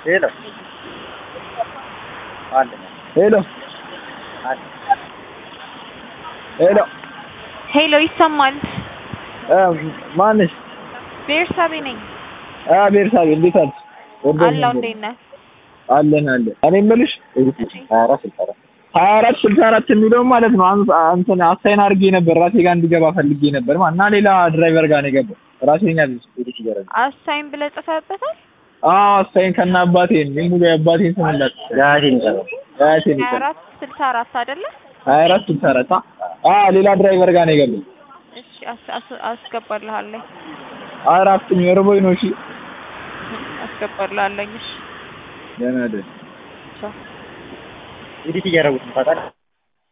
ሄሎ አለ ሄሎ ሄሎ ሄሎ ይሰማል? ማንሽ? ቤርሳቤ ነኝ። ቤርሳቤ እንዴት አልሽ? አለሁ እንዴት ነህ? አለን። እኔ የምልሽ 24 64 የሚለው ማለት ነው እንትን አሳይን አድርጌ ነበር ራሴ ጋር እንዲገባ ፈልጌ ነበር እና ሌላ ድራይቨር ጋር ነው የገባው። ራሴኛ ልጅ ይገራል። አሳይን ብለህ ጽፈህበታል? አሳይን ከና አባቴ ነው ሙሉ የአባቴን ስም እንዳት ያቴን ይሰራል። 24 64 አይደለ? 24 64 ሌላ ድራይቨር ጋር ነው የገባው። እሺ አስገባልሃለሁ። አራፍኝ ወርቦይ ነው። እሺ አስገባልሃለሁ። እሺ ደህና ደህና ኤዲት እያደረጉት ነው ታውቃለህ?